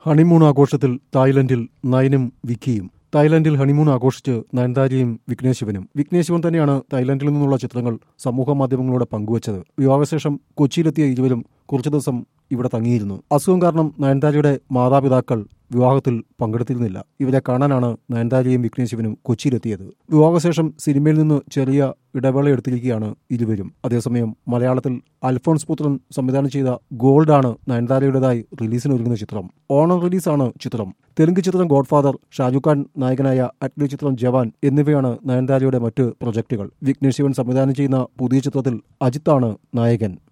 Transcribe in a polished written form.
Honeymoon ആഘോഷത്തിൽ തായ്ലൻഡിൽ നയനും വിക്കിയും. തായ്ലൻഡിൽ honeymoon ആഘോഷിച്ച് നയൻതാരയും വിഘ്നേഷ് ശിവനും. വിഘ്നേഷ് ശിവൻ തന്നെയാണ് തായ്ലൻഡിൽ നിന്നുള്ള ചിത്രങ്ങൾ സമൂഹ മാധ്യമങ്ങളോട് പങ്കുവച്ചത്. വിവാഹശേഷം കൊച്ചിയിലെത്തിയ ഇരുവരും കുറച്ചു ദിവസം ഇവിടെ തങ്ങിയിരുന്നു. അസുഖം കാരണം നയൻതാരയുടെ മാതാപിതാക്കൾ വിവാഹത്തിൽ പങ്കെടുത്തിരുന്നില്ല. ഇവരെ കാണാനാണ് നയൻതാരയും വിഘ്നേഷ് ശിവനും കൊച്ചിയിലെത്തിയത്. വിവാഹശേഷം സിനിമയിൽ നിന്ന് ചെറിയ ഇടവേള എടുത്തിരിക്കുകയാണ് ഇരുവരും. അതേസമയം മലയാളത്തിൽ അൽഫോൺസ് പുത്രൻ സംവിധാനം ചെയ്ത ഗോൾഡ് ആണ് നയൻതാരയുടേതായി റിലീസിനൊരുങ്ങുന്ന ചിത്രം. ഓണം റിലീസാണ് ചിത്രം. തെലുങ്ക് ചിത്രം ഗോഡ്ഫാദർ, ഷാരൂഖ് ഖാൻ നായകനായ അറ്റ്ലി ചിത്രം ജവാൻ എന്നിവയാണ് നയൻതാരയുടെ മറ്റ് പ്രൊജക്ടുകൾ. വിഘ്നേഷ് ശിവൻ സംവിധാനം ചെയ്യുന്ന പുതിയ ചിത്രത്തിൽ അജിത്താണ് നായകൻ.